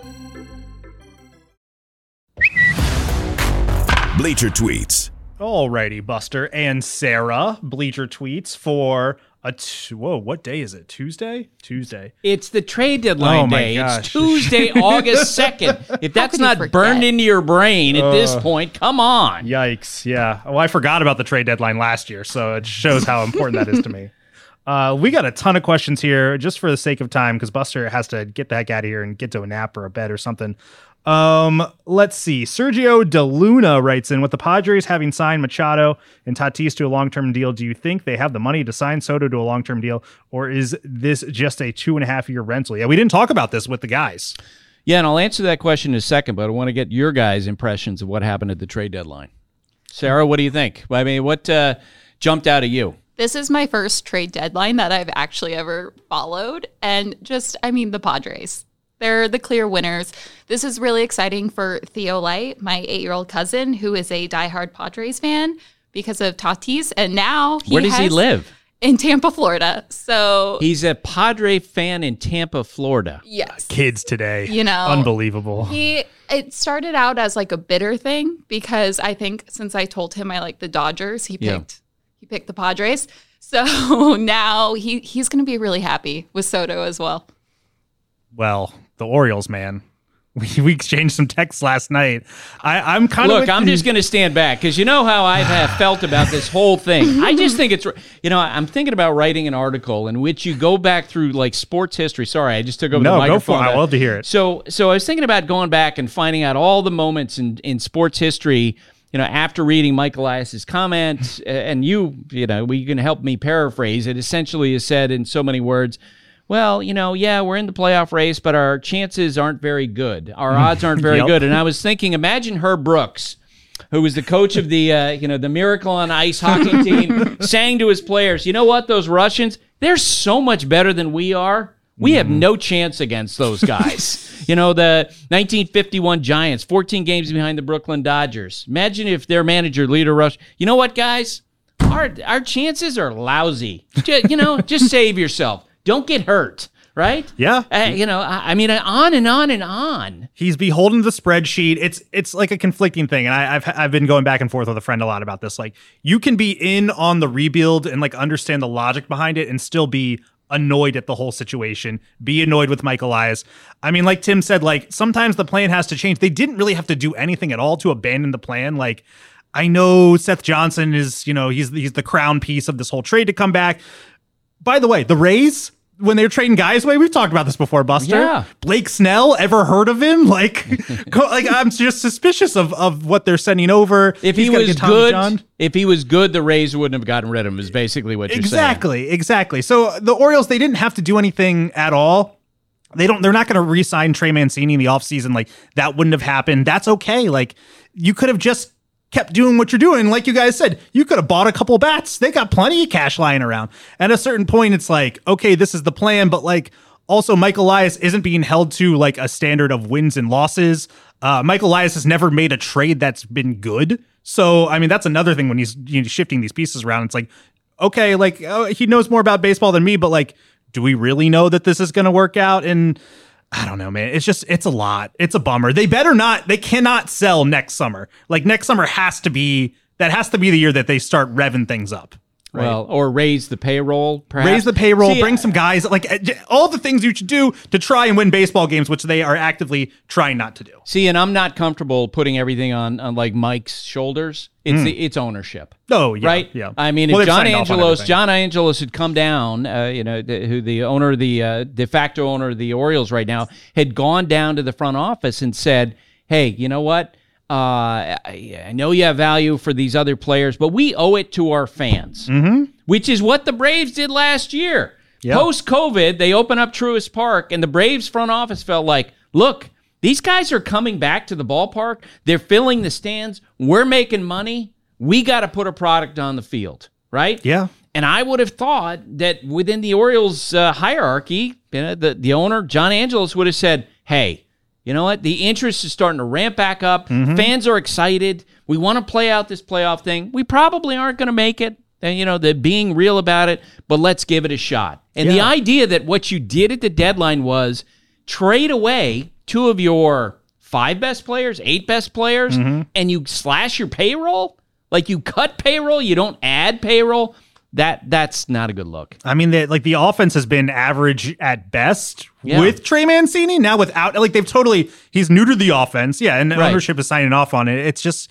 Bleacher Tweets.
Alrighty, Buster and Sarah. Bleacher Tweets for a t- whoa. What day is it? Tuesday. Tuesday.
It's the trade deadline
Oh, my
day.
gosh.
It's Tuesday, August second. If that's
could you
not
forget?
burned into your brain at this
Uh,
point, come on.
Yikes! Yeah. Well, I forgot about the trade deadline last year, so it shows how important that is to me. Uh, we got a ton of questions here, just for the sake of time, because Buster has to get the heck out of here and get to a nap or a bed or something. Um, let's see. Sergio De Luna writes in, with the Padres having signed Machado and Tatis to a long-term deal, do you think they have the money to sign Soto to a long-term deal, or is this just a two and a half year rental? Yeah, we didn't talk about this with the guys.
Yeah, and I'll answer that question in a second, but I want to get your guys' impressions of what happened at the trade deadline. Sarah, what do you think? I mean, what uh, jumped out at you?
This is my first trade deadline that I've actually ever followed. And just, I mean, the Padres. They're the clear winners. This is really exciting for Theo Light, my eight-year-old cousin, who is a diehard Padres fan because of Tatis. And now he
Where does he
has-
live?
In Tampa, Florida. So
He's a Padre fan in Tampa, Florida.
yes.
Kids today.
You know,
Unbelievable.
He it started out as like a bitter thing because I think since I told him I like the Dodgers, he
Yeah.
picked he picked the Padres. So now he he's going to be really happy with Soto as well.
Well, the Orioles, man. We, we exchanged some texts last night. I, I'm kind of
Look, I'm just going to stand back because you know how I have felt about this whole thing. I just think it's, you know, I'm thinking about writing an article in which you go back through like sports history. Sorry, I just took over
No,
the
go
microphone.
for it. I'd love to hear it.
So, so I was thinking about going back and finding out all the moments in, in sports history, you know, after reading Mike Elias's comment, and you, you know, you can help me paraphrase it. Essentially, is said in so many words, well, you know, yeah, we're in the playoff race, but our chances aren't very good. Our odds aren't very
Yep.
good. And I was thinking, imagine Herb Brooks, who was the coach of the, uh, you know, the Miracle on Ice hockey team, saying to his players, you know what, those Russians, they're so much better than we are. We have no chance against those guys. You know, the nineteen fifty-one Giants, fourteen games behind the Brooklyn Dodgers. Imagine if their manager, Lito Rush, you know what, guys? Our our chances are lousy. Just, you know, just save yourself. Don't get hurt, right?
Yeah.
Uh, you know, I, I mean, on and on and on.
He's beholden to the spreadsheet. It's it's like a conflicting thing, and I, I've I've been going back and forth with a friend a lot about this. Like, you can be in on the rebuild and like understand the logic behind it, and still be annoyed at the whole situation. Be annoyed with Mike Elias. I mean, like Tim said, like sometimes the plan has to change. They didn't really have to do anything at all to abandon the plan. Like, I know Seth Johnson is, you know, he's he's the crown piece of this whole trade to come back. By the way, the Rays, when they were trading guys away, we've talked about this before, Buster.
Yeah.
Blake Snell, ever heard of him? Like, go, like I'm just suspicious of, of what they're sending over.
If
He's
he
gotta
was
get Tommy
good,
John.
if he was good, the Rays wouldn't have gotten rid of him. Is basically what you're saying.
Exactly, exactly. So the Orioles, they didn't have to do anything at all. They don't. They're not going to re-sign Trey Mancini in the offseason. Like, that wouldn't have happened. That's okay. Like, you could have just kept doing what you're doing. Like you guys said, you could have bought a couple bats. They got plenty of cash lying around. At a certain point, it's like, okay, this is the plan, but like, also, Mike Elias isn't being held to like a standard of wins and losses. Uh, Mike Elias has never made a trade that's been good. So, I mean, that's another thing when he's, you know, shifting these pieces around. It's like, okay, like oh, he knows more about baseball than me, but like, do we really know that this is going to work out? And I don't know, man. It's just, it's a lot. It's a bummer. They better not, they cannot sell next summer. Like, next summer has to be, that has to be the year that they start revving things up. Right.
Well, or raise the payroll, perhaps.
Raise the payroll,
See,
bring some guys, like all the things you should do to try and win baseball games, which they are actively trying not to do.
See, and I'm not comfortable putting everything on, on like Mike's shoulders. It's
Mm.
the it's ownership.
Oh, yeah,
right.
yeah.
I mean,
Well,
if
they've
John
signed off on
Angelos,
everything.
John Angelos had come down, uh, you know, the, who the owner of the uh, de facto owner of the Orioles right now, had gone down to the front office and said, "Hey, you know what? Uh, I, I know you have value for these other players, but we owe it to our fans,
Mm-hmm.
which is what the Braves did last year.
Yep.
Post-COVID, they open up Truist Park, and the Braves front office felt like, look, these guys are coming back to the ballpark. They're filling the stands. We're making money. We got to put a product on the field, right?
Yeah.
And I would have thought that within the Orioles uh, hierarchy, you know, the, the owner, John Angelos, would have said, hey, you know what? The interest is starting to ramp back up.
Mm-hmm.
Fans are excited. We want to play out this playoff thing. We probably aren't going to make it. And, you know, they're being real about it, but let's give it a shot. And the
Yeah.
idea that what you did at the deadline was trade away two of your five best players, eight best players,
Mm-hmm.
and you slash your payroll? Like you cut payroll, you don't add payroll? That That's not a good look.
I mean, the, like the offense has been average at best
Yeah.
with Trey Mancini. Now without, like they've totally, he's new to the offense. Yeah, and
Right.
ownership is signing off on it. It's just,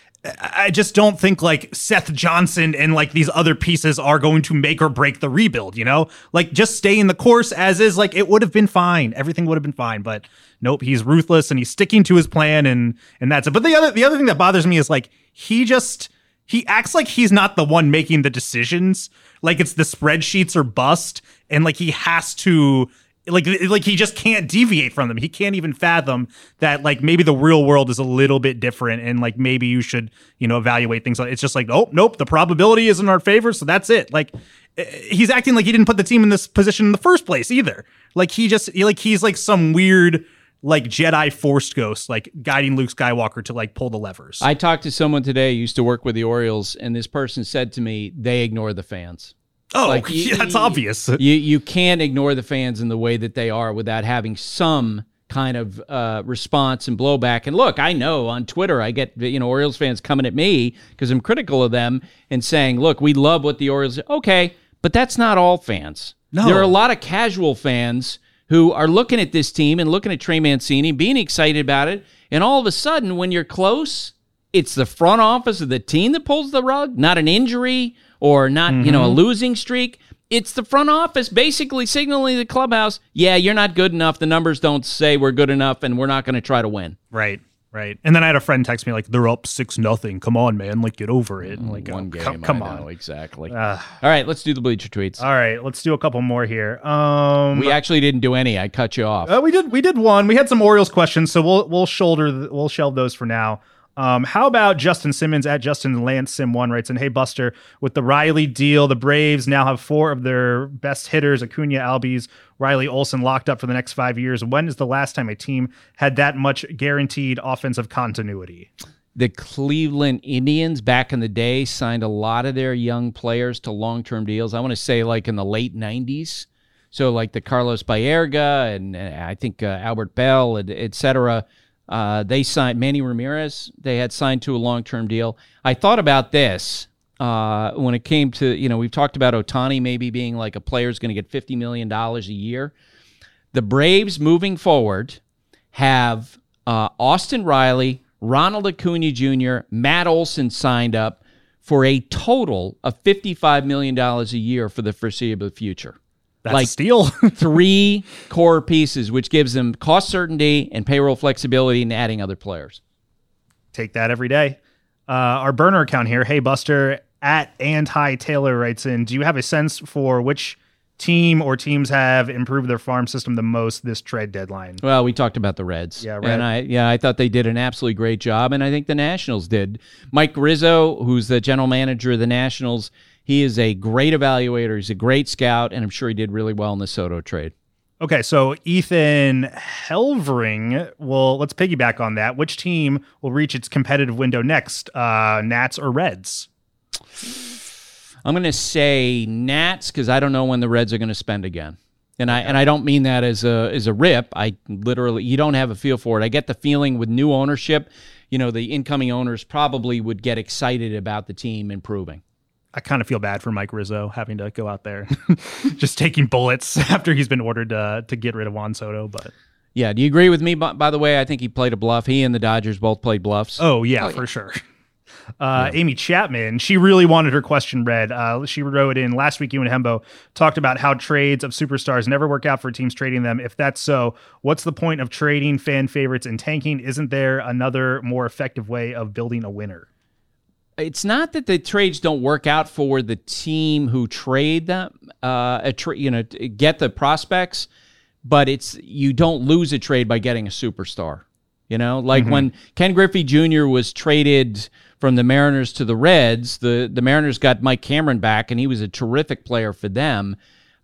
I just don't think like Seth Johnson and like these other pieces are going to make or break the rebuild, you know? Like just stay in the course as is, like it would have been fine. Everything would have been fine, but nope, he's ruthless and he's sticking to his plan and and that's it. But the other the other thing that bothers me is like he just he acts like he's not the one making the decisions. Like it's the spreadsheets or bust and like he has to Like, like he just can't deviate from them. He can't even fathom that, like, maybe the real world is a little bit different and, like, maybe you should, you know, evaluate things. It's just like, oh, nope, the probability is in our favor, so that's it. Like, he's acting like he didn't put the team in this position in the first place either. Like, he just, like, he's like some weird, like, Jedi Force ghost, like, guiding Luke Skywalker to, like, pull the levers.
I talked to someone today who used to work with the Orioles, and this person said to me, they ignore the fans.
Oh,
Like,
yeah, that's
you-
obvious.
You you can't ignore the fans in the way that they are without having some kind of uh, response and blowback. And look, I know on Twitter I get you know Orioles fans coming at me because I'm critical of them and saying, "Look, we love what the Orioles." Okay, but that's not all fans.
No.
There are a lot of casual fans who are looking at this team and looking at Trey Mancini, being excited about it, and all of a sudden, when you're close, it's the front office of the team that pulls the rug, not an injury or not, you know, a losing streak. It's the front office basically signaling the clubhouse, yeah, you're not good enough. The numbers don't say we're good enough, and we're not going to try to win.
Right, right. And then I had a friend text me like, "They're up six nothing. Come on, man. Like, get over it." And like,
One
oh,
game,
come, come
I
on.
know, exactly.
Uh,
All right, let's do the Bleacher Tweets.
all right, let's do a couple more here. Um,
we actually didn't do any. I cut you off.
Uh, we did we did one. We had some Orioles questions, so we'll we'll shoulder th- we'll shelve those for now. Um, how about Justin Simmons at Justin Lance Sim one writes in, "Hey Buster, with the Riley deal, the Braves now have four of their best hitters, Acuna, Albies, Riley, Olsen, locked up for the next five years. When is the last time a team had that much guaranteed offensive continuity?"
The Cleveland Indians back in the day signed a lot of their young players to long-term deals. I want to say like in the late nineties. So like the Carlos Baerga and uh, I think uh, Albert Bell, and et cetera. Uh, they signed Manny Ramirez. They had signed to a long-term deal. I thought about this uh, when it came to, you know, we've talked about Ohtani maybe being like a player's going to get fifty million dollars a year. The Braves moving forward have uh, Austin Riley, Ronald Acuna Junior, Matt Olson signed up for a total of fifty-five million dollars a year for the foreseeable future.
That's
Like-
a steal.
Three core pieces, which gives them cost certainty and payroll flexibility in adding other players.
Take that every day. Uh, our burner account here, Hey Buster at and Hi Taylor writes in, "Do you have a sense for which team or teams have improved their farm system the most this trade deadline?"
Well, we talked about the Reds.
Yeah, Red.
And I yeah, I thought they did an absolutely great job, and I think the Nationals did. Mike Rizzo, who's the general manager of the Nationals, he is a great evaluator. He's a great scout, and I'm sure he did really well in the Soto trade.
Okay, so Ethan Helvering, well, let's piggyback on that. Which team will reach its competitive window next, uh, Nats or Reds?
I'm going to say Nats because I don't know when the Reds are going to spend again. And I and I don't mean that as a as a rip. I literally, you don't have a feel for it. I get the feeling with new ownership, you know, the incoming owners probably would get excited about the team improving.
I kind of feel bad for Mike Rizzo having to go out there just taking bullets after he's been ordered uh, to get rid of Juan Soto. But
Yeah, do you agree with me? By, by the way, I think he played a bluff. He and the Dodgers both played bluffs.
oh yeah,
Oh,
for
yeah.
sure. Uh, yeah. Amy Chapman, she really wanted her question read. Uh, she wrote in, last week you and Hembo talked about how trades of superstars never work out for teams trading them. If that's so, what's the point of trading fan favorites and tanking? Isn't there another more effective way of building a winner?
It's not that the trades don't work out for the team who trade them, uh, a tra- you know, get the prospects, but it's you don't lose a trade by getting a superstar. You know, like mm-hmm. when Ken Griffey Junior was traded from the Mariners to the Reds, the, the Mariners got Mike Cameron back, and he was a terrific player for them.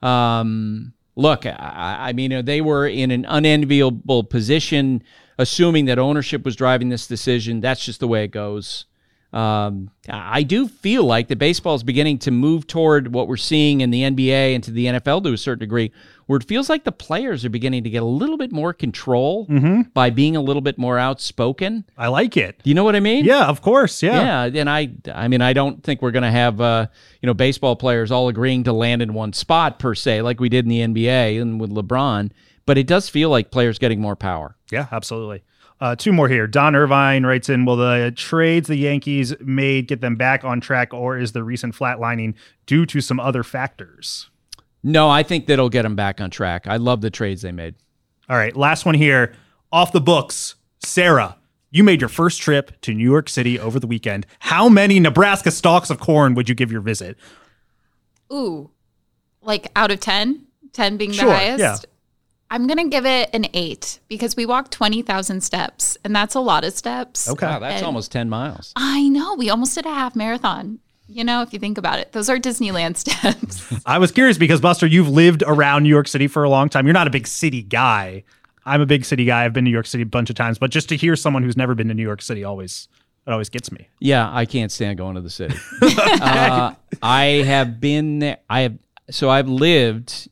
Um, look, I, I mean, they were in an unenviable position, assuming that ownership was driving this decision. That's just the way it goes. Um, I do feel like the baseball is beginning to move toward what we're seeing in the N B A and to the N F L to a certain degree, where it feels like the players are beginning to get a little bit more control mm-hmm. by being a little bit more outspoken.
I like it.
You know what I mean?
Yeah, of course. Yeah.
Yeah. And I, I mean, I don't think we're going to have, uh, you know, baseball players all agreeing to land in one spot per se, like we did in the N B A and with LeBron, but it does feel like players getting more power.
Yeah, absolutely. Uh, two more here. Don Irvine writes in, will the trades the Yankees made get them back on track, or is the recent flatlining due to some other factors?
No, I think that'll get them back on track. I love the trades they made.
All right, last one here. Off the books. Sarah, you made your first trip to New York City over the weekend. How many Nebraska stalks of corn would you give your visit?
Ooh, like out of ten? ten being the
sure,
highest?
Yeah.
I'm going to give it an eight because we walked twenty thousand steps, and that's a lot of steps.
Okay. Wow, that's and almost ten miles.
I know. We almost did a half marathon. You know, if you think about it, those are Disneyland steps.
I was curious because, Buster, you've lived around New York City for a long time. You're not a big city guy. I'm a big city guy. I've been to New York City a bunch of times, but just to hear someone who's never been to New York City always, it always gets me.
Yeah, I can't stand going to the city. uh, I have been there. I have, so I've lived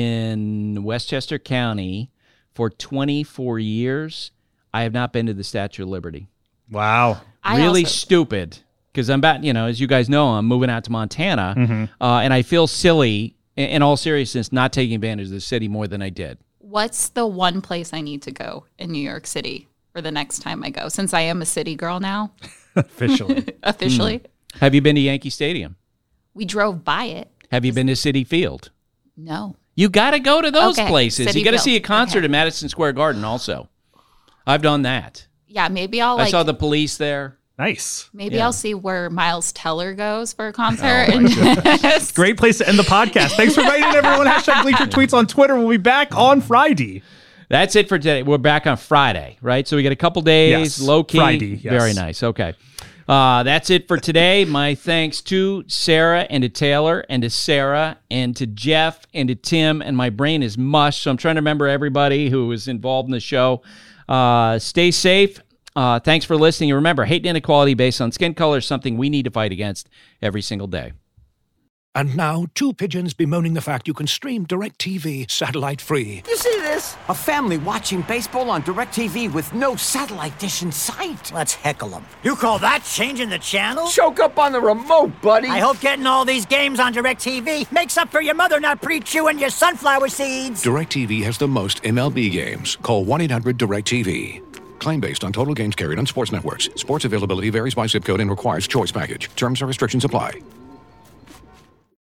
in Westchester County for twenty-four years. I have not been to the Statue of Liberty.
Wow.
I
really
also-
stupid. Because I'm about, you know, as you guys know, I'm moving out to Montana, mm-hmm. uh, and I feel silly, in, in all seriousness, not taking advantage of the city more than I did.
What's the one place I need to go in New York City for the next time I go, since I am a city girl now?
Officially.
Officially.
Mm. Have you been to Yankee Stadium?
We drove by it.
Have you been to Citi Field?
No.
You got to go to those
okay.
places.
City
you got to
Field.
see a concert
okay.
at Madison Square Garden also. I've done that.
Yeah, maybe I'll like...
I saw the Police there.
Nice.
Maybe
Yeah.
I'll see where Miles Teller goes for a concert.
Oh,
and
great place to end the podcast. Thanks for writing, everyone. Hashtag Bleacher Tweets on Twitter. We'll be back on Friday.
That's it for today. We're back on Friday, right? So we got a couple days,
Yes.
low key.
Friday, yes.
Very nice. Okay. Uh, that's it for today. My thanks to Sarah and to Taylor and to Sarah and to Jeff and to Tim. And my brain is mush, so I'm trying to remember everybody who was involved in the show. Uh, stay safe. Uh, thanks for listening. And remember, hate and inequality based on skin color is something we need to fight against every single day.
And now, two pigeons bemoaning the fact you can stream DirecTV satellite-free.
You see this? A family watching baseball on DirecTV with no satellite dish in sight.
Let's heckle them. You call that changing the channel?
Choke up on the remote, buddy.
I hope getting all these games on DirecTV makes up for your mother not pre-chewing your sunflower seeds.
DirecTV has the most M L B games. Call one eight hundred direct T V. Claim based on total games carried on sports networks. Sports availability varies by zip code and requires choice package. Terms and restrictions apply.